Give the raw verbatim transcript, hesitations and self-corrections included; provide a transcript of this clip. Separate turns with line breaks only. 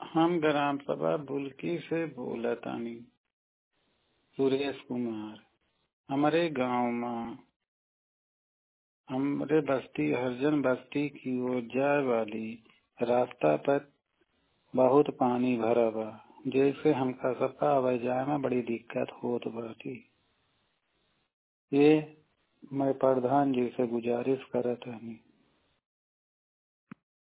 हम ग्राम सभा बुल्की से बोलतानी। सुरेश कुमार। हमारे गांव में हमरे बस्ती हरजन बस्ती की ओर जाए वाली रास्ता पर बहुत पानी भरा बा, जैसे हमका सबका आवे जाए में बड़ी दिक्कत होत बाटी। ये मैं प्रधान जी से गुजारिश करत हनी